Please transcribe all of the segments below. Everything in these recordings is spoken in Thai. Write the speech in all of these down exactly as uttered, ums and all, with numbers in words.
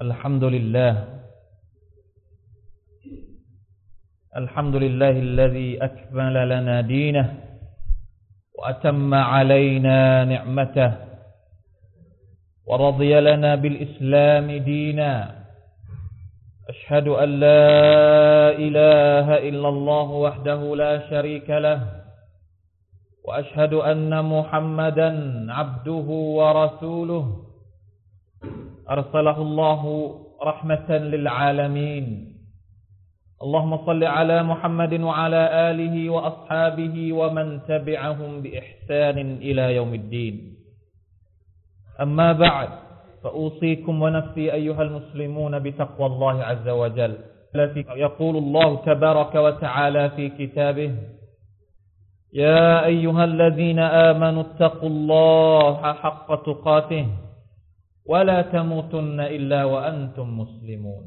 الحمد لله الحمد لله الذي أكمل لنا دينه وأتم علينا نعمته ورضي لنا بالإسلام دينا أشهد أن لا إله إلا الله وحده لا شريك له وأشهد أن محمدا عبده ورسوله أرسله الله رحمة للعالمين اللهم صل على محمد وعلى آله وأصحابه ومن تبعهم بإحسان إلى يوم الدين أما بعد فأوصيكم ونفسي أيها المسلمون بتقوى الله عز وجل التي يقول الله تبارك وتعالى في كتابه يا أيها الذين آمنوا اتقوا الله حق تقاته ولا تموتن إلا وأنتم مسلمون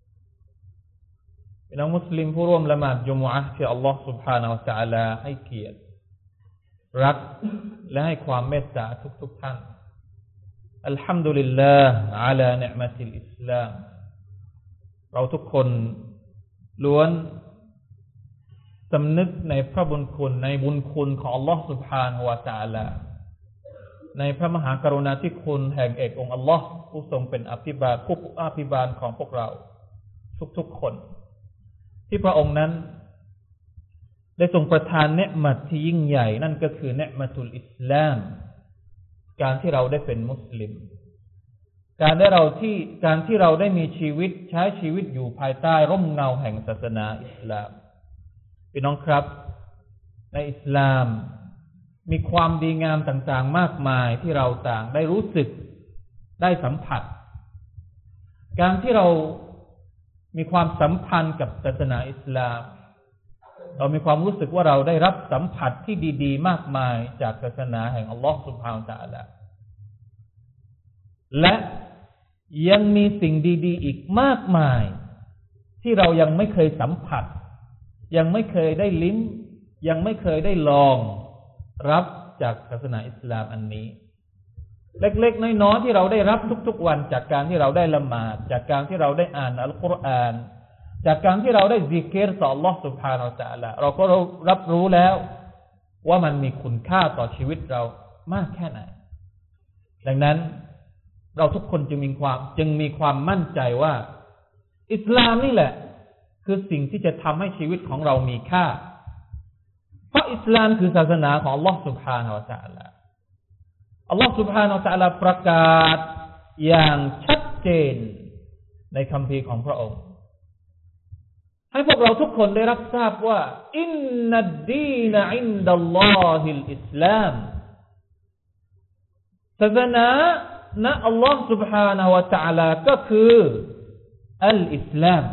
พี่น้องมุสลิมผู้ร่วมละหมาดจุมอะห์ที่อัลลอฮฺ سبحانه และ تعالى ให้เกียรติรักและให้ความเมตตาทุกๆท่านอัลฮัมดุลิลลาห์อะลานิอ์มะติลอิสลามเราทุกคนล้วนสำนึกในพระบุญคุณในบุญคุณของอัลลอฮฺ سبحانه และ تعالى ในพระมหากรุณาธิคุณแห่งเอกองค์อัลลอฮฺผู้ทรงเป็นอภิบาลผู้อภิบาลของพวกเราทุกๆคนที่พระองค์นั้นได้ทรงประทานเนืมัตที่ยิ่งใหญ่นั่นก็คือเนืมัตุลอิสลามการที่เราได้เป็นมุสลิมการได้เราที่การที่เราได้มีชีวิตใช้ชีวิตอยู่ภายใต้ร่มเงาแห่งศาสนาอิสลามพี่น้องครับในอิสลามมีความดีงามต่างๆมากมายที่เราต่างได้รู้สึกได้สัมผัสการที่เรามีความสัมพันธ์กับศาสนาอิสลามเรามีความรู้สึกว่าเราได้รับสัมผัสที่ดีๆมากมายจากศาสนาแห่งอัลลอฮฺ سبحانه และ تعالى และยังมีสิ่งดีๆอีกมากมายที่เรายังไม่เคยสัมผัสยังไม่เคยได้ลิ้มยังไม่เคยได้ลองรับจากศาสนาอิสลามอันนี้เล็กๆน้อยๆที่เราได้รับทุกๆวันจากการที่เราได้ละหมาดจากการที่เราได้อ่านอัลกุรอานจากการที่เราได้ซิกรต่ออัลเลาะห์ سبحانه และ تعالى เราก็รับรู้แล้วว่ามันมีคุณค่าต่อชีวิตเรามากแค่ไหนดังนั้นเราทุกคนจึงมีความจึงมีความมั่นใจว่าอิสลามนี่แหละคือสิ่งที่จะทำให้ชีวิตของเรามีค่าเพราะอิสลามคือศาสนาของอัลเลาะห์ سبحانه และ تعالى อัลลอฮฺ سبحانه และ تعالى ประกาศอย่างชัดเจนในคัมภีร์ของพระองค์ให้พวกเราทุกคนได้รับทราบว่าอินนัดดีนอินดัลลอฮิลอิสลามศาสนาณอัลลอฮฺ سبحانه และ تعالى ก็คืออัลอิสลาม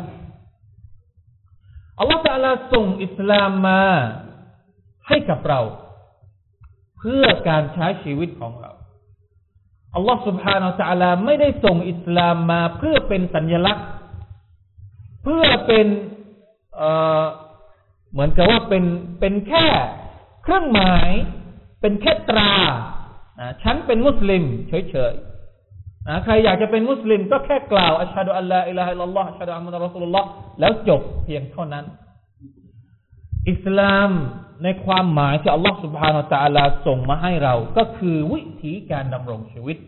อัลลอฮฺ تعالى ส่งอิสลามมาให้กับเราเพื่อการใช้ชีวิตของเราอัลลอฮฺ سبحانه และ تعالى ไม่ได้ส่งอิสลามมาเพื่อเป็นสัญลักษณ์เพื่อเป็นเอ่อเหมือนกับว่าเป็นเป็นแค่เครื่องหมายเป็นแค่ตรานะฉันเป็นมุสลิมเฉยๆนะใครอยากจะเป็นมุสลิมก็แค่กล่าวอัชฮะดุอัลลอฮฺอิลาฮะอิลลัลลอฮฺอัชฮะดุอันนะมุฮัมมัดรอซูลุลลอฮ์แล้วจบเพียงเท่านั้นอิสลามในความหมายที่อัลลอฮฺ سبحانه และ تعالى ส่งมาให้เราก็คือวิธีการดำรงชีวิต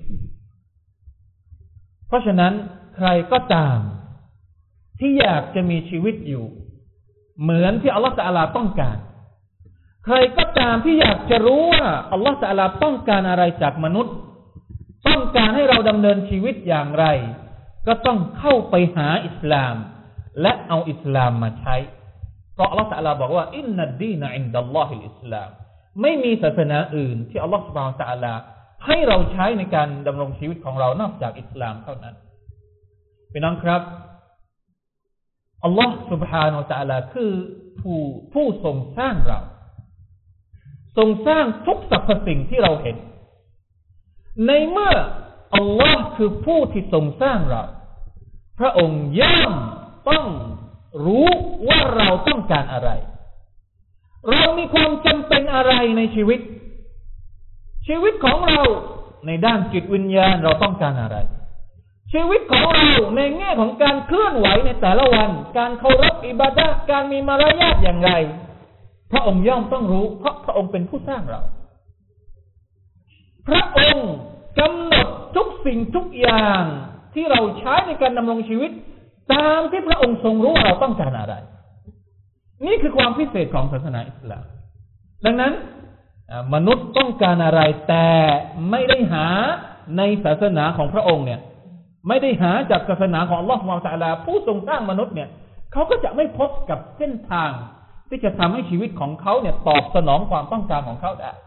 เพราะฉะนั้นใครก็ตามที่อยากจะมีชีวิตอยู่เหมือนที่อัลลอฮฺ تعالى ต้องการใครก็ตามที่อยากจะรู้ว่าอัลลอฮฺ تعالى ต้องการอะไรจากมนุษย์ต้องการให้เราดำเนินชีวิตอย่างไรก็ต้องเข้าไปหาอิสลามและเอาอิสลามมาใช้เพราะอัลลอฮฺ تعالى บอกว่าอินนัดดีนอินดัลลอฮิลอิสลามไม่มีศาสนาอื่นที่อัลลอฮฺ سبحانه และ تعالى ให้เราใช้ในการดำรงชีวิตของเรานอกจากอิสลามเท่านั้นพี่น้องครับอัลลอฮฺ سبحانه และ تعالى คือผู้ผู้ทรงสร้างเราทรงสร้างทุกสรรพสิ่งที่เราเห็นในเมื่ออัลลอฮฺคือผู้ที่ทรงสร้างเราพระองค์ย่อมต้องรู้ว่าเราต้องการอะไรเรามีความจำเป็นอะไรในชีวิตชีวิตของเราในด้านจิตวิญญาณเราต้องการอะไรชชีวิตของเราในแง่ของการเคลื่อนไหวในแต่ละวันการเคารพอิบาดะห์การมีมารยาทอย่างไรพระองค์ย่อมต้องรู้เพราะพระองค์เป็นผู้สร้างเราพระองค์กำหนดทุกสิ่งทุกอย่างที่เราใช้ในการดำรงชีวิตตามที่พระองค์ทรงรู้ว่าเราต้องการอะไรนี่คือความพิเศษของศาสนาอิสลามดังนั้นมนุษย์ต้องการอะไรแต่ไม่ได้หาในศาสนาของพระองค์เนี่ยไม่ได้หาจากศาสนาของอัลเลาะห์ซุบฮานะฮูวะตะอาลาผู้ทรงสร้างมนุษย์เนี่ยเขาก็จะไม่พบกับเส้นทางที่จะทำให้ชีวิตของเขาเนี่ยตอบสนองความต้องการของเขาได้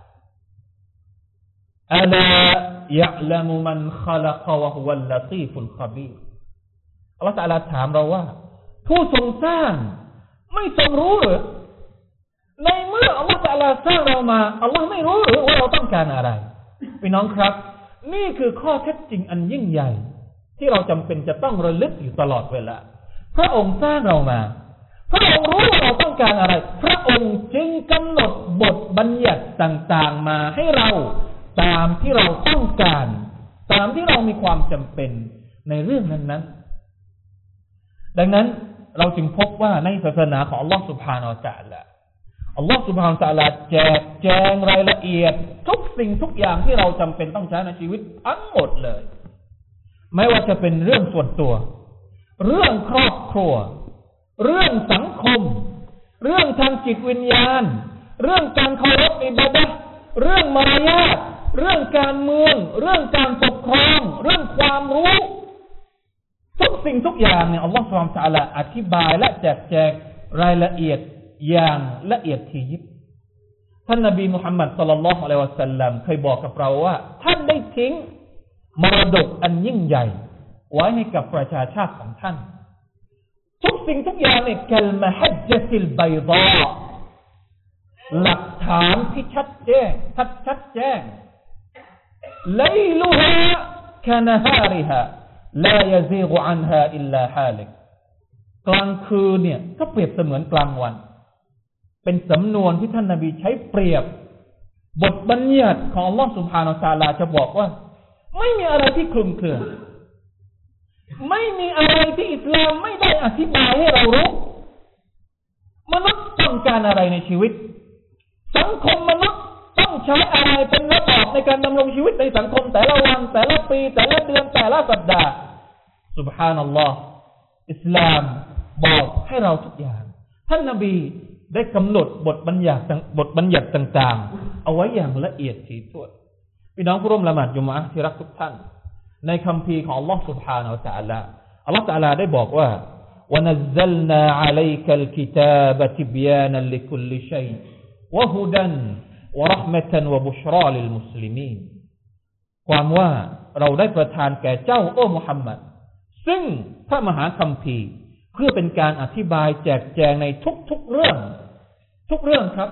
อะลายะละมุมันคอลักวะฮุวัลลตีฟุลคบีรอัลเลาะห์ตะอาลาถามเราว่าผู้ทรงสร้างไม่ทรงรู้หรือในเมื่ออัลเลาะห์ตะอาลาสร้างเรามาอัลเลาะห์ไม่รู้หรือว่าเราต้องการอะไรพี่น้องครับนี่คือข้อเท็จจริงอันยิ่งใหญ่ที่เราจำเป็นจะต้องระลึกอยู่ตลอดเวลาพระองค์สร้างเรามาพระองค์รู้ว่าเราต้องการอะไรพระองค์จึงกำหนดบทบัญญัติต่างๆมาให้เราตามที่เราต้องการตามที่เรามีความจำเป็นในเรื่องนั้นๆดังนั้นเราจึงพบว่าในศาสนาของอัลลอฮฺซุบฮานะฮูวะตะอาลาอัลลอฮฺซุบฮานะฮูวะตะอาลาแจกแจงรายละเอียดทุกสิ่งทุกอย่างที่เราจำเป็นต้องใช้ในชีวิตทั้งหมดเลยไม่ว่าจะเป็นเรื่องส่วนตัวเรื่องครอบครัวเรื่องสังคมเรื่องทางจิตวิญญาณเรื่องการเคารพอิบาดะห์เรื่องมารยาทเรื่องการเมืองเรื่องการปกครองเรื่องความรู้ทุกสิ่งทุกอย่างเนี่ยอัลลอฮฺซุบฮานะฮูวะตะอาลาอธิบายและแจกแจงรายละเอียดอย่างละเอียดถี่ยิบท่านนบีมุฮัมมัดศ็อลลัลลอฮุอะลัยฮิวะซัลลัมเคยบอกกับเราว่าท่านได้ทิ้งมรดกอันยิ่งใหญ่ไว้ให้กับประชาชาติของท่านทุกสิ่งทุกอย่างเนี่ยกัลมะฮัจญะติลบัยฎอหลักฐานที่ชัดแจ้งชัดชัดแจ้งไลลุฮากะนะฮาริฮาลายะซีฆอันฮาอิลลาฮาลิกกลางคืนเนี่ยก็เปรียบเสมือนกลางวันเป็นสำนวนที่ท่านนบีใช้เปรียบบทบัญญัติของอัลเลาะห์ซุบฮานะฮูวะตะอาลาจะบอกว่าไม่มีอะไรที่คลุมเครือไม่มีอะไรที่อิสลามไม่ได้อธิบายให้เรารู้มนุษย์ต้องการอะไรในชีวิตสังคมมนุษย์ต้องใช้อะไรเป็นระบอบในการดำรงชีวิตในสังคมแต่ละวันแต่ละปีแต่ละเดือนแต่ละสัปดาห์ซุบฮานัลลอฮ์อิสลามบอกให้เราทุกอย่างท่านนบีได้กำหนดบทบัญญัติบทบัญญัติต่างๆเอาไว้อย่างละเอียดถี่ถ้วนพี่น้องผู้ร่วมละหมาดยุมอะห์ที่รักทุกท่านในคัมภีร์ของอัลลอฮฺ سبحانه และ تعالى อัลลอฮฺ تعالى ได้บอกว่า وَنَزَّلْنَا عَلَيْكَ الْكِتَابَ تِبْيَانًا لِكُلِّ شَيْءٍ وَهُدًى وَرَحْمَةً وَبُشْرَى لِلْمُسْلِمِينَ ความว่าเราได้ประทานแก่เจ้าโอ้มุฮัมมัดซึ่งพระมหาคัมภีร์เพื่อเป็นการอธิบายแจกแจงในทุกๆเรื่องทุกเรื่องครับ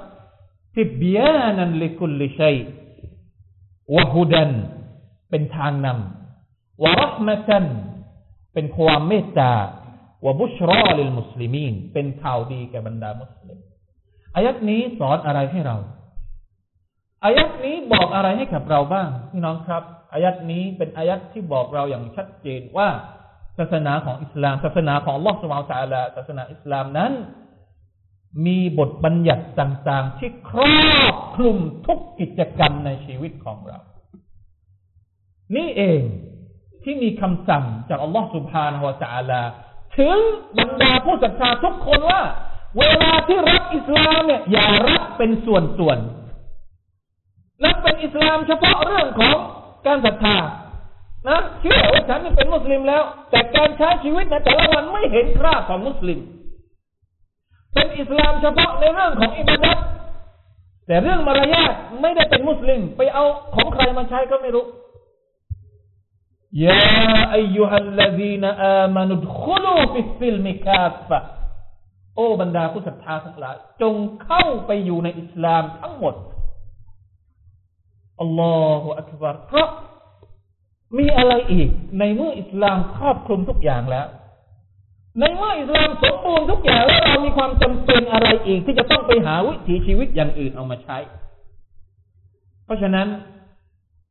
تِبْيَانًا لِكُلِّ شَيْءٍ وَهُدًى เป็นทางนำวะเราะห์มะตันเป็นความเมตตาวะบุชรอลิลมุสลิมีนเป็นข่าวดีแก่บรรดามุสลิมอายัดนี้สอนอะไรให้เราอายัดนี้บอกอะไรให้กับเราบ้างพี่น้องครับอายัดนี้เป็นอายัดที่บอกเราอย่างชัดเจนว่าศาสนาของอิสลามศาสนาของอัลเลาะห์ซุบฮานะฮูวะตะอาลาศาสนาอิสลามนั้นมีบทบัญญัติต่างๆที่ครอบคลุมทุกกิจกรรมในชีวิตของเรานี่เองที่มีคำสั่งจากอัลลอฮฺ سبحانه และ تعالى ถึงบรรดาผู้ศรัทธาทุกคนว่าเวลาที่รับอิสลามเนี่ยอย่ารับเป็นส่วนๆรับเป็นอิสลามเฉพาะเรื่องของการศรัทธานะเชื่อว่าฉันเป็นมุสลิมแล้วแต่การใช้ชีวิตในแต่ละวันไม่เห็นคราบของมุสลิมเป็นอิสลามเฉพาะในเรื่องของอิบาดะห์แต่เรื่องมารยาทไม่ได้เป็นมุสลิมไปเอาของใครมาใช้ก็ไม่รู้ยาอัยยูฮัลลซีนอามานุดคุลูฟิสซิลมิกาฟะโอ้บรรดาผู้ศรัทธาทั้งหลายจงเข้าไปอยู่ในอิสลามทั้งหมดอัลลอฮฺอักบัรเพราะมีอะไรอีกในเมื่ออิสลามครอบคลุมทุกอย่างแล้วในเมื่ออิสลามสมบูรณ์ทุกอย่างแล้วเรามีความจำเป็นอะไรอีกที่จะต้องไปหาวิถีชีวิตอย่างอื่นเอามาใช้เพราะฉะนั้น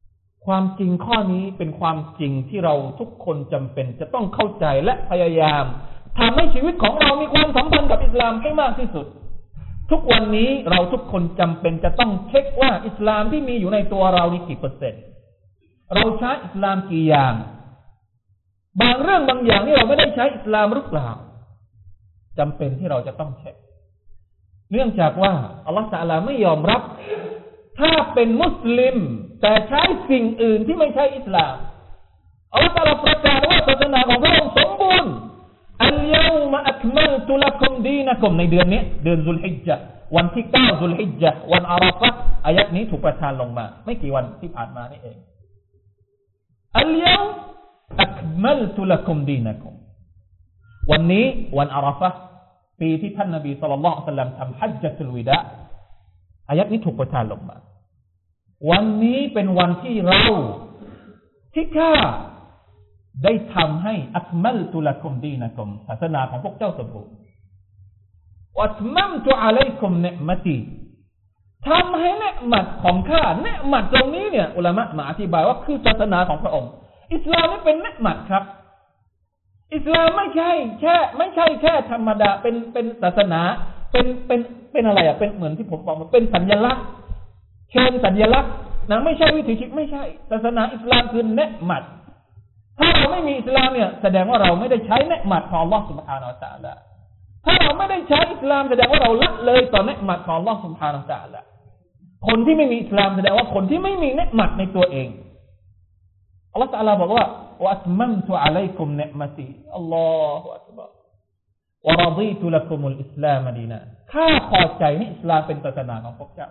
ความจริงข้อนี้เป็นความจริงที่เราทุกคนจำเป็นจะต้องเข้าใจและพยายามทำให้ชีวิตของเรามีความสัมพันธ์กับอิสลามให้มากที่สุดทุกวันนี้เราทุกคนจำเป็นจะต้องเช็คว่าอิสลามที่มีอยู่ในตัวเรานี่กี่เปอร์เซ็นต์เราใช้อิสลามกี่อย่างบางเรื่องบางอย่างที่เราไม่ได้ใช้อิสลามหรือเปล่าจำเป็นที่เราจะต้องเช็คเนื่องจากว่าอัลลอฮฺตะอาลาไม่ยอมรับถ้าเป็นมุสลิมแต่ใช้สิ่งอื่นที่ไม่ใช่อิสลามอัลลอฮฺตะอาลาประกาศว่าศาสนาของพระองค์สมบูรณ์อัลยอมะอักมัลตุลักุมดีนะกุมในเดือนนี้เดือนซุลฮิจญะห์วันที่เก้าซุลฮิจญะห์วันอาราฟะห์อายะห์นี้ถูกประทานลงมาไม่กี่วันที่ผ่านมานี่เองอัลยอมอักมัลตุลักุมดีนะกุมวันนี้วันอาราฟะห์ปีที่ท่านนบีศ็อลลัลลอฮุอะลัยฮิวะซัลลัมทำฮัจญะตุลวิดะอายะห์นี้ถูกประทานลงมาวันนี้เป็นวันที่เราที่ข้าได้ทำให้อักมัลตุลักุมดีนะกุมศาสนาของพวกเจ้าสมบูรณ์วัตมัมตุอะลัยกุมนิอ์มะตีทำให้เนืมัดของข้าเนืมัดตรงนี้เนี่ยอุลามะมาอธิบายว่าคือศาสนาของพระองค์อิสลามนี่เป็นเนืมัดครับอิสลามไม่ใช่แค่ไม่ใช่แค่ธรรมดาเป็นเป็นศาสนาเป็นเป็นเป็นอะไรอ่ะเป็นเหมือนที่ผมบอกมันเป็นสัญลักษณ์เชิงสัญลักษณ์นะไม่ใช่วิถีชีวิตไม่ใช่ศาสนาอิสลามคือเนืมัดถ้าเราไม่มีอิสลามเนี่ยแสดงว่าเราไม่ได้ใช้เนืมัดของอัลเลาะห์ซุบฮานะฮูวะตะอาลาถ้าเราไม่ได้ใช้อิสลามแสดงว่าเราละเลยต่อเนืมัดของอัลเลาะห์ซุบฮานะฮูวะตะอาลาคนที่ไม่มีอิสลามแสดงว่าคนที่ไม่มีเนืมัดในตัวเองอัลเลาะห์ตะอาลาบอกว่าwa atmamtu alaykum ni'mati Allahu akbar wa raditu lakumul islam dinan ข้าพอใจให้อิสลามเป็นศาสนาของพวกเจ้า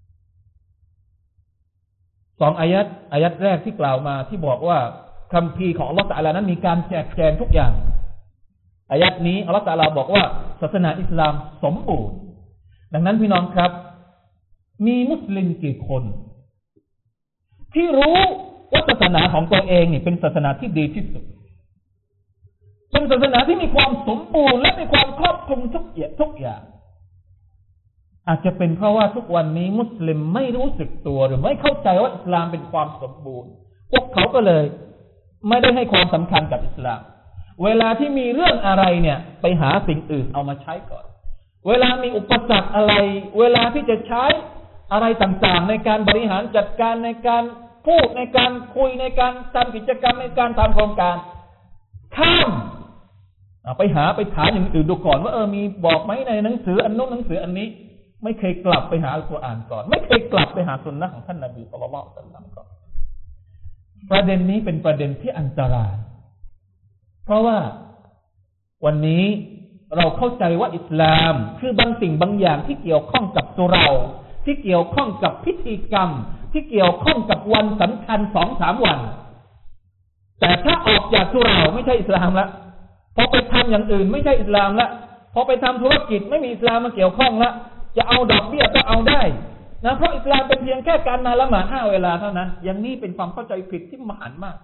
สองอายัดอายัดแรกที่กล่าวมาที่บอกว่าคัมภีร์ของอัลเลาะห์ตะอาลานั้นมีการแจกแจงทุกอย่างอายัดนี้อัลเลาะห์ตะอาลาบอกว่าศาสนาอิสลามสมบูรณ์ดังนั้นพี่น้องครับมีมุสลิมกี่คนที่รู้ว่าศาสนาของตัวเองนี่เป็นศาสนาที่ดีที่สุดเป็นศาสนาที่มีความสมบูรณ์และมีความครอบคลุมทุกอย่างทุกอย่างอาจจะเป็นเพราะว่าทุกวันนี้มุสลิมไม่รู้สึกตัวหรือไม่เข้าใจว่าอิสลามเป็นความสมบูรณ์พวกเขาก็เลยไม่ได้ให้ความสำคัญกับอิสลามเวลาที่มีเรื่องอะไรเนี่ยไปหาสิ่งอื่นเอามาใช้ก่อนเวลามีอุปสรรคอะไรเวลาที่จะใช้อะไรต่างๆในการบริหารจัดการในการพูดในการคุยในการทำกิจกรรมในการทำโครงการข้ามไปหาไปถามอย่างอื่นดูก่อนว่าเออมีบอกไหมในหนังสืออันโน้นหนังสืออันนี้ไม่เคยกลับไปหาอัลกุรอานก่อนไม่เคยกลับไปหาสุนนะของท่านนบีศ็อลลัลลอฮุอะลัยฮิวะซัลลัมก่อนประเด็นนี้เป็นประเด็นที่อันตรายเพราะว่าวันนี้เราเข้าใจว่าอิสลามคือบางสิ่งบางอย่างที่เกี่ยวข้องกับตัวเราที่เกี่ยวข้องกับพิธีกรรมที่เกี่ยวข้องกับวันสำคัญ สองสาม วันแต่ถ้าออกจากตัวเราไม่ใช่อิสลามละพอไปทำอย่างอื่นไม่ใช่อิสลามละพอไปทำธุรกิจไม่มีอิสลามมาเกี่ยวข้องละจะเอาดอกเบี้ยก็เอาได้นะเพราะอิสลามเป็นเพียงแค่การมาละหมาดห้าเวลาเท่านั้นอย่างนี้เป็นความเข้าใจผิดที่มหันต์มาก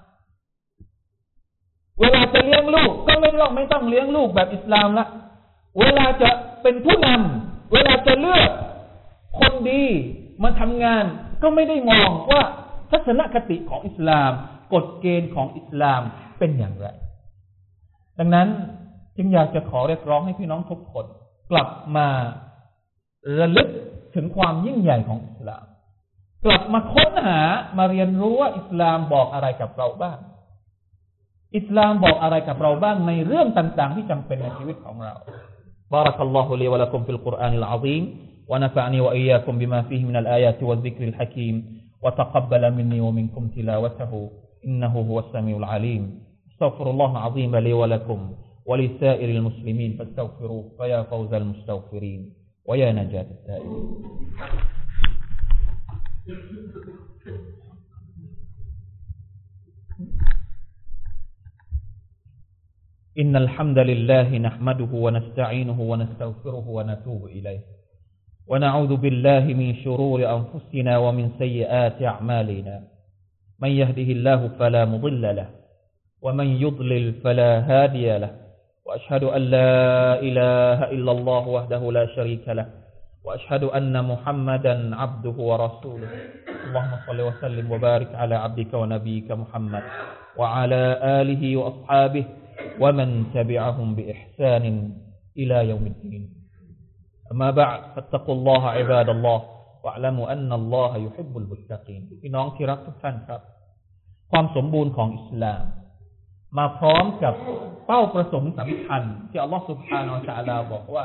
เวลาจะเลี้ยงลูกก็ไม่ต้องไม่ต้องเลี้ยงลูกแบบอิสลามละเวลาจะเป็นผู้นำเวลาจะเลือกคนดีมาทำงานก็ไม่ได้มองว่าทัศนคติของอิสลามกฎเกณฑ์ของอิสลามเป็นอย่างไรดังนั้นจึงอยากจะขอเรียกร้องให้พี่น้องทุกคนกลับมาระลึกถึงความยิ่งใหญ่ของอิสลามกลับมาค้นหามาเรียนรู้ว่าอิสลามบอกอะไรกับเราบ้างอิสลามบอกอะไรกับเราบ้างในเรื่องต่างๆที่จำเป็นในชีวิตของเราบารักัลลอฮุลีวะละกุมฟิลกุรอานิลอะซีมونفعني وإياكم بما فيه من الآيات والذكر الحكيم وتقبل مني ومنكم تلاوته إنه هو السميع العليم استغفر الله العظيم لي ولكم ولسائر المسلمين فاستغفروه فيا فوز المستغفرين ويا نجاة التائبين إن الحمد لله نحمده ونستعينه ونستغفره ونتوب إليه ونعوذ بالله من شرور أنفسنا ومن سيئات أعمالنا من يهده الله فلا مضل له ومن يضلل فلا هادي له وأشهد أن لا إله إلا الله وحده لا شريك له وأشهد أن محمدا عبده ورسوله اللهم صل وسلم وبارك على عبدك ونبيك محمد وعلى آله وأصحابه ومن تبعهم بإحسان إلى يوم الدين أما بعد فاتقوا الله عباد الله واعلموا أن الله يحب المتقين พี่น้องที่รักทุกท่านครับความสมบูรณ์ของอิสลามมาพร้อมกับเป้าประสงค์สำคัญที่อัลลอฮฺ سبحانه และ تعالى บอกว่า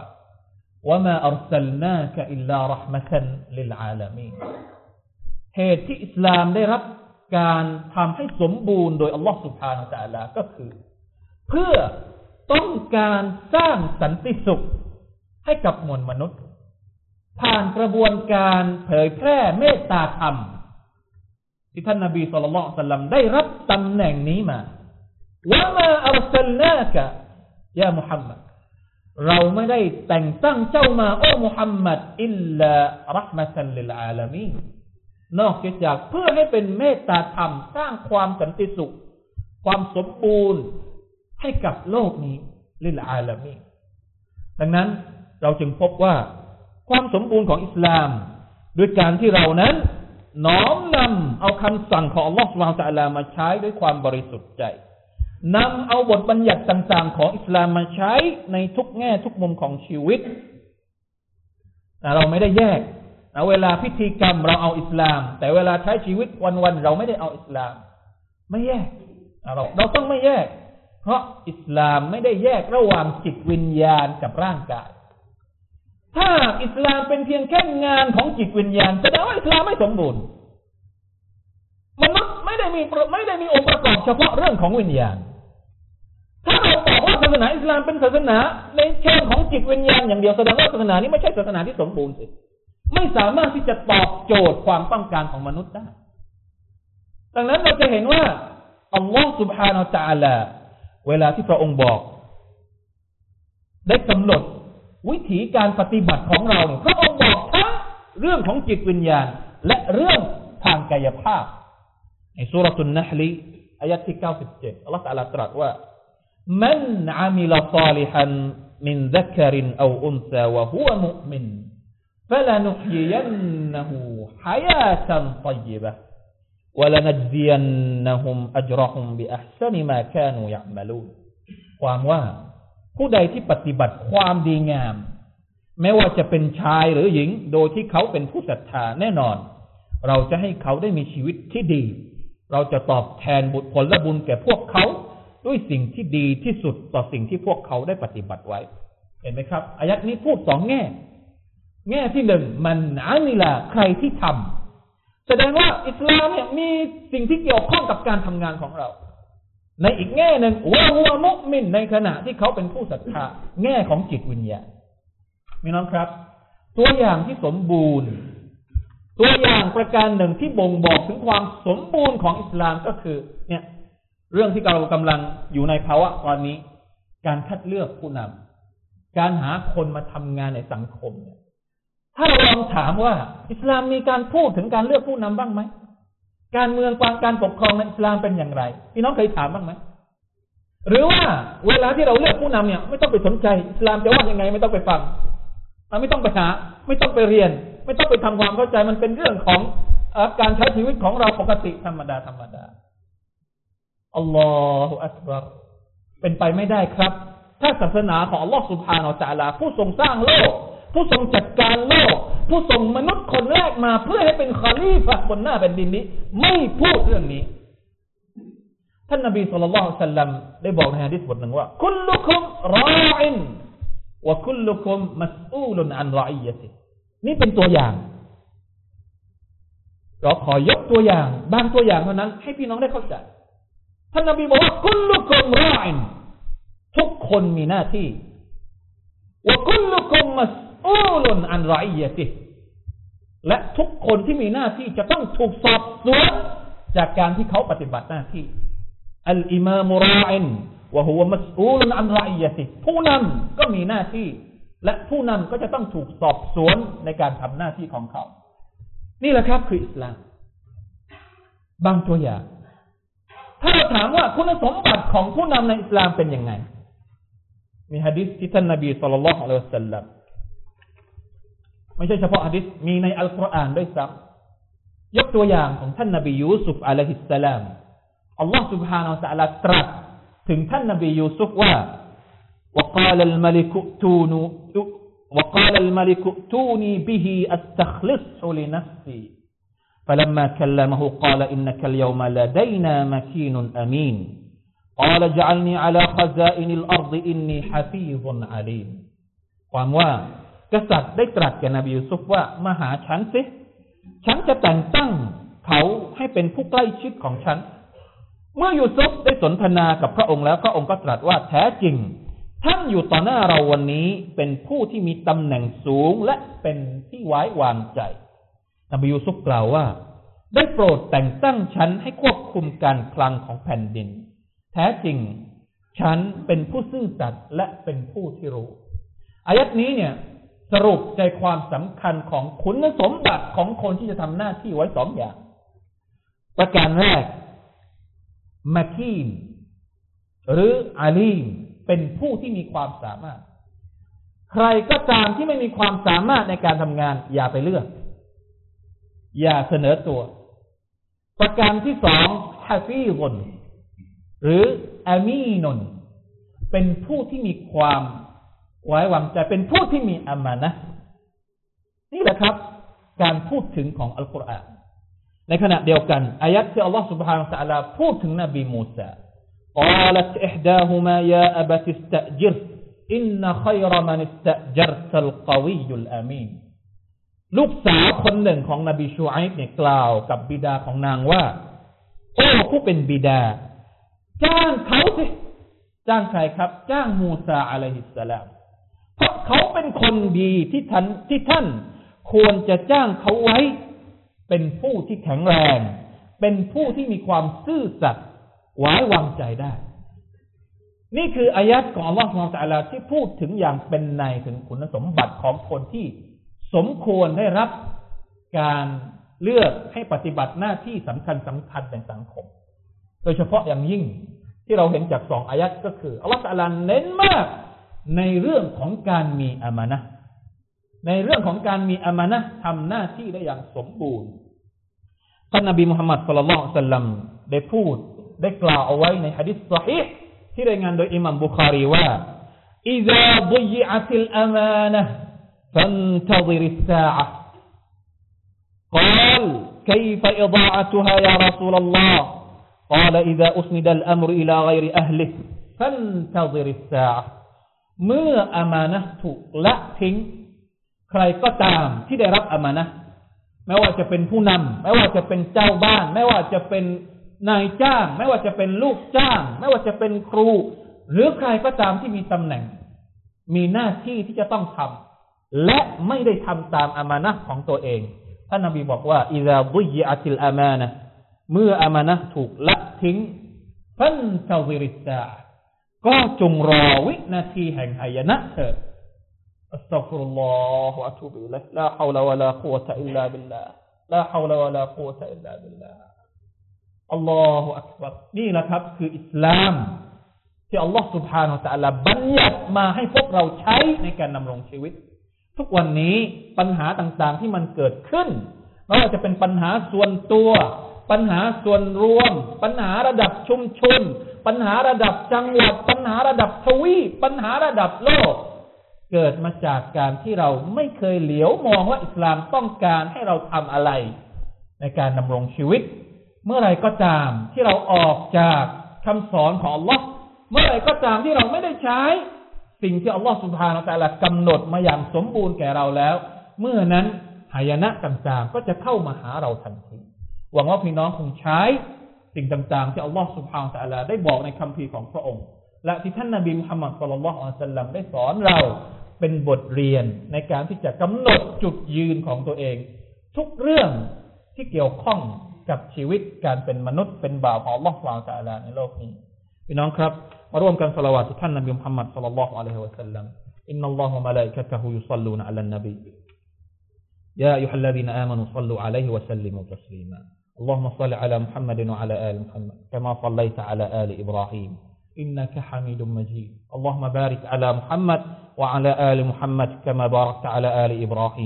وما أرسلناك إلا رحمة للعالمين เหตุที่อิสลามได้รับการทำให้สมบูรณ์โดยอัลลอฮฺ سبحانه และ تعالى ก็คือเพื่อต้องการสร้างสันติสุขให้กับมวลมนุษย์ผ่านกระบวนการเผยแพร่เมตตาธรรมที่ท่านนบีศ็อลลัลลอฮุอะลัยฮิวะซัลลัมได้รับตำแหน่งนี้มาวะมาอัรซัลนากะยามุฮัมมัดเราไม่ได้แต่งตั้งเจ้ามาโอ้มุฮัมมัดอิลลาเราะห์มะตัลลิลอาลามีนนอกจากเพื่อให้เป็นเมตตาธรรมสร้างความสันติสุขความสมบูรณ์ให้กับโลกนี้ลิลอาลามีนดังนั้นเราจึงพบว่าความสมบูรณ์ของอิสลามด้วยการที่เรานั้นน้อมนำเอาคำสั่งของอัลลอฮฺซุบฮานะฮูวะตะอาลามาใช้ด้วยความบริสุทธิ์ใจนำเอาบทบัญญัติต่างๆของอิสลามมาใช้ในทุกแง่ทุกมุมของชีวิตแต่เราไม่ได้แยกเวลาพิธีกรรมเราเอาอิสลามแต่เวลาใช้ชีวิตวันๆเราไม่ได้เอาอิสลามไม่แยกเราเราต้องไม่แยกเพราะอิสลามไม่ได้แยกระหว่างจิตวิญญาณกับร่างกายถ้าอิสลามเป็นเพียงแค่งานของจิตวิญญาณแสดงว่าอิสลามไม่สมบูรณ์มนุษย์ไม่ได้มีไม่ได้มีองค์ประกอบเฉพาะเรื่องของวิญญาณถ้าเราบอกว่าศาสนาอิสลามเป็นศาสนาในเชิงของจิตวิญญาณอย่างเดียวแสดงว่าศาสนานี้ไม่ใช่ศาสนาที่สมบูรณ์สิไม่สามารถที่จะตอบโจทย์ความต้องการของมนุษย์ได้ดังนั้นเราจะเห็นว่าอัลลอฮฺ سبحانه และ تعالى เวลาที่พระองค์บอกได้กำหนดวิธีการปฏิบัติของเราพระองค์บอกทั้งเรื่องของจิตวิญญาณและเรื่องทางกายภาพในซูเราะตุนนะห์ลอายะที่เก้าสิบเจ็ดอัลเลาะห์ตะอาลาตรัสว่ามันอะมิลศอลิฮันมินซักรินเอาอุนซาวะฮุวะมุอ์มินฟะลานุฮยิยันนะฮูฮะยาตันฏอยยิบะฮ์วะลานัจซิยันนะฮุมอัจเราะฮุมบิอัห์ซะนิมากานูยะอ์มะลูนความว่าผู้ใดที่ปฏิบัติความดีงามแม้ว่าจะเป็นชายหรือหญิงโดยที่เขาเป็นผู้ศรัทธาแน่นอนเราจะให้เขาได้มีชีวิตที่ดีเราจะตอบแทนบุญผลและบุญแก่พวกเขาด้วยสิ่งที่ดีที่สุดต่อสิ่งที่พวกเขาได้ปฏิบัติไว้เห็นไหมครับอายัดนี้พูดสองแง่แง่ที่หนึ่งมันอามิลาใครที่ทำแสดงว่าอิสลามเนี่ยมีสิ่งที่เกี่ยวข้องกับการทำงานของเราในอีกแง่หนึ่งวะฮุวะมุอ์มินในขณะที่เขาเป็นผู้ศรัทธาแง่ของจิตวิญญาณพี่น้องครับตัวอย่างที่สมบูรณ์ตัวอย่างประการหนึ่งที่บ่งบอกถึงความสมบูรณ์ของอิสลามก็คือเนี่ยเรื่องที่เรากำลังอยู่ในภาวะตอนนี้การคัดเลือกผู้นำการหาคนมาทำงานในสังคมเนี่ยถ้าเราลองถามว่าอิสลามมีการพูดถึงการเลือกผู้นำบ้างไหมการเมืองการปกครองในอิสลามเป็นอย่างไรพี่น้องเคยถามบ้างไหมหรือว่าเวลาที่เราเลือกผู้นำเนี่ยไม่ต้องไปสนใจอิสลามจะว่ายังไงไม่ต้องไปฟังไม่ต้องไปหาไม่ต้องไปเรียนไม่ต้องไปทำความเข้าใจมันเป็นเรื่องของการใช้ชีวิตของเราปกติธรรมดาธรรมดาอัลลอฮฺอักบัรเป็นไปไม่ได้ครับถ้าศาสนาของอัลลอฮฺซุบฮานะฮูวะตะอาลาผู้ทรงสร้างโลกผู้ทรงจัดการโลกผู้ทรงมนุษย์คนแรกมาเพื่อให้เป็นคอลีฟะห์บนหน้าแผ่นดินนี้ไม่พูดเรื่องนี้ท่านนบีศ็อลลัลลอฮุอะลัยฮิวะซัลลัมได้บอกในหะดีษบทหนึ่งว่าคุลลุคุมรออินวะคุลลุคุมมัสอูลุนอันรออิยะตินี่เป็นตัวอย่างเราขอยกตัวอย่างบางตัวอย่างเท่านั้นให้พี่น้องได้เข้าใจท่านนบีบอกว่าคุลลุคุมรออินทุกคนมีหน้าที่วะคุลลุคุมมัสอูลุนอันรออิยะติและทุกคนที่มีหน้าที่จะต้องถูกสอบสวนจากการที่เขาปฏิบัติหน้าที่อัลอิมามรออินวะฮุวะมัสอูลุนอันรออิยะติผู้นำก็มีหน้าที่และผู้นำก็จะต้องถูกสอบสวนในการทำหน้าที่ของเขานี่แหละครับคืออิสลามบางตัวอย่างถ้าเราถามว่าคุณสมบัติของผู้นำในอิสลามเป็นยังไงมีหะดีษที่ท่านนบีศ็อลลัลลอฮุอะลัยฮิวะซัลลัมไม่ใช่เฉพาะหะดีษมีในอัลกุรอานด้วยซ้ำยกตัวอย่างของท่านนบียูซุฟอะลัยฮิสสลามอัลลอฮฺ سبحانه และ تعالى ตรัสถึงท่านนบียูซุฟว่า وقال الملك ائتوني وقال الملك ائتوني به استخلصه لنفسي فلما كلمه قال إنك اليوم لدينا مكين أمين قال اجعلني على خزائن الأرض إني حفيظ عليم ความว่ากษัตริย์ได้ตรัสแก่นบียูซุฟว่ามาหาฉันสิฉันจะแต่งตั้งเขาให้เป็นผู้ใกล้ชิดของฉันเมื่อยูซุฟได้สนทนากับพระองค์แล้วพระองค์ก็ตรัสว่าแท้จริงท่านอยู่ต่อหน้าเราวันนี้เป็นผู้ที่มีตำแหน่งสูงและเป็นที่ไว้วางใจนบียูซุฟกล่าวว่าได้โปรดแต่งตั้งฉันให้ควบคุมการคลังของแผ่นดินแท้จริงฉันเป็นผู้ซื่อสัตย์และเป็นผู้ที่รู้อายัดนี้เนี่ยสรุปใจความสำคัญของคุณสมบัติของคนที่จะทำหน้าที่ไว้สองอย่างประการแรกมาคีนหรืออาลีมเป็นผู้ที่มีความสามารถใครก็ตามที่ไม่มีความสามารถในการทำงานอย่าไปเลือกอย่าเสนอตัวประการที่สองฮาฟีซุนหรืออามีนุนเป็นผู้ที่มีความไว้วางใจเป็นผู้ที่มีอามานะห์นี่แหละครับการพูดถึงของอัลกุรอานในขณะเดียวกันอายัดที่อัลลอฮฺ سبحانه และ تعالى พูดถึงนบีมูซา قالت إحداهما يا أبت استأجره إن خير من استأجرت القوي الأمين ลูกสาวคนหนึ่งของนบีชูไอบ์เนี่ยกล่าวกับบิดาของนางว่าโอ้ผู้เป็นบิดาจ้างเขาสิจ้างใครครับจ้างมูซาอะลัยฮิสสลามเพราะเขาเป็นคนดีที่ท่านที่ท่านควรจะจ้างเขาไว้เป็นผู้ที่แข็งแรงเป็นผู้ที่มีความซื่อสัตย์ไว้วางใจได้นี่คืออายัดของอัลลอฮฺ ซุบฮานะฮูวะตะอาลาที่พูดถึงอย่างเป็นในถึงคุณสมบัติของคนที่สมควรได้รับการเลือกให้ปฏิบัติหน้าที่สำคัญสำคัญในสังคมโดยเฉพาะอย่างยิ่งที่เราเห็นจากสองอายัดก็คืออัลลอฮฺตะอาลาเน้นมากในเรื่องของการมีอามานะห์ในเรื่องของการมีอามานะห์ทำหน้าที่ได้อย่างสมบูรณ์ท่านนบีมุฮัมมัดศ็อลลัลลอฮุอะลัยฮิวะซัลลัมได้พูดได้กล่าวเอาไว้ในหะดีษซอฮีห์ที่รายงานโดยอิหม่ามบุคารีว่าอิซาฎิยะติลอามานะห์ฟันตะซิริสซาอะห์ قال كيف إضاعتها يا رسول الله قال إذا أسند الأمر إلى غير أهله فانتظر الساعة เมื่ออามานะห์ถูกละทิ้งใครก็ตามที่ได้รับอามานะห์ไม่ว่าจะเป็นผู้นำไม่ว่าจะเป็นเจ้าบ้านไม่ว่าจะเป็นนายจ้างไม่ว่าจะเป็นลูกจ้างไม่ว่าจะเป็นครูหรือใครก็ตามที่มีตำแหน่งมีหน้าที่ที่จะต้องทำและไม่ได้ทำตามอามานะห์ของตัวเองท่านนบีบอกว่าอิซาฎิยะติลอามานะห์เมื่ออามานะห์ถูกละทิ้งฟันตะซิริสซาอะห์ก็จงรอวินาทีแห่งหายนะเถิดอัสตัฆฟิรุลลอฮฺวะอะตูบิอิลัยฮิลาฮาวละวะลากุวะตะอิลลาบิลลาฮ์ลาฮาวละวะลากุวะตะอิลลาบิลลาฮ์อัลลอฮุอักบัรนี่แหละครับคืออิสลามที่อัลลอฮฺ سبحانه และ تعالى บัญญัติมาให้พวกเราใช้ในการดำรงชีวิตทุกวันนี้ปัญหาต่างๆที่มันเกิดขึ้นไม่ว่าจะเป็นปัญหาส่วนตัวปัญหาส่วนรวมปัญหาระดับชุมชนปัญหาระดับจังหวัดปัญหาระดับทวีปปัญหาระดับโลกเกิดมาจากการที่เราไม่เคยเหลียวมองว่าอิสลามต้องการให้เราทำอะไรในการดำรงชีวิตเมื่อไรก็ตามที่เราออกจากคำสอนของอัลลอฮ์เมื่อไรก็ตามที่เราไม่ได้ใช้สิ่งที่อัลลอฮ์ซุบฮานะฮูวะตะอาลากำหนดมาอย่างสมบูรณ์แก่เราแล้วเมื่อนั้นหายนะต่างๆก็จะเข้ามาหาเราทันทีหวังว่าพี่น้องคงใช้สิ่งต่างๆที่อัลลอฮ์ซุบฮานะฮูวะตะอาลาได้บอกในคัมภีร์ของพระองค์และที่ท่านนบีมุฮัมมัดศ็อลลัลลอฮุอะลัยฮิวะซัลลัมได้สอนเราเป็นบทเรียนในการที่จะกำหนดจุดยืนของตัวเองทุกเรื่องที่เกี่ยวข้องกับชีวิตการเป็นมนุษย์เป็นบ่าวของอัลลอฮ์ซุบฮานะฮูวะตะอาลาในโลกนี้พี่น้องครับมาร่วมกันศอลาวาตท่านนบีมุฮัมมัดศ็อลลัลลอฮุอะลัยฮิวะซัลลัมอินนัลลอฮะวะมะลาอิกะตะฮุยุศ็อลลูนอะลันนบียาอัยยูฮัลลซีนาอามานูศ็อลลูอะลัยฮิวะซัลลิมูตัสลีมา اللهم صل على محمد وعلى آل محمد كما صليت على آل إبراهيم إنك حميد مجيد اللهم بارك على محمد وعلى آل محمد كما باركت على آل إبراهيم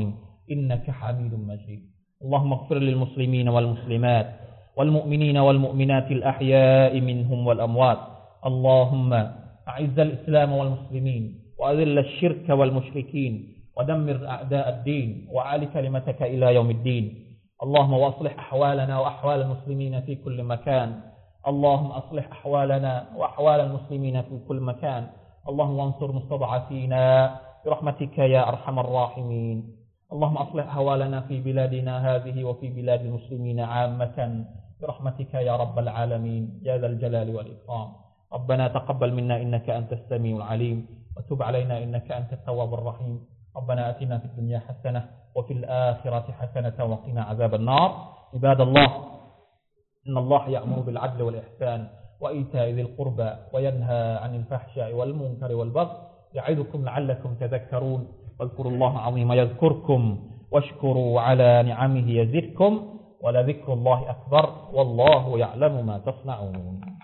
إنك حميد مجيد. اللهم اغفر للمسلمين والمسلمات والمؤمنين والمؤمنات الأحياء منهم والأموات. اللهم أعز الإسلام والمسلمين وأذل الشرك والمشركين ودمر أعداء الدين وأعل كلمتك إلى يوم الدين. اللهم واصلح أحوالنا وأحوال المسلمين في كل مكان. اللهم أصلح أحوالنا وأحوال المسلمين في كل مكان. اللهم انصر مستضعفين برحمتك يا أرحم الراحمين. اللهم أصلح أحوالنا في بلادنا هذه وفي بلاد المسلمين عامة برحمتك يا رب العالمين يا ذا الجلال والإكرام. ربنا تقبل منا إنك أنت السميع العليم وتب علينا إنك أنت التواب الرحيم. ربنا آتنا في الدنيا حسنة وفي الآخرة حسنة وقنا عذاب النار. عباد الله، إن الله يأمر بالعدل والإحسان وإيتاء ذي القربى وينهى عن الفحشاء والمنكر والبغي يعظكم لعلكم تذكرون. واذكروا الله العظيم يذكركم واشكروا على نعمه يزدكم ولذكر الله أكبر والله يعلم ما تصنعون.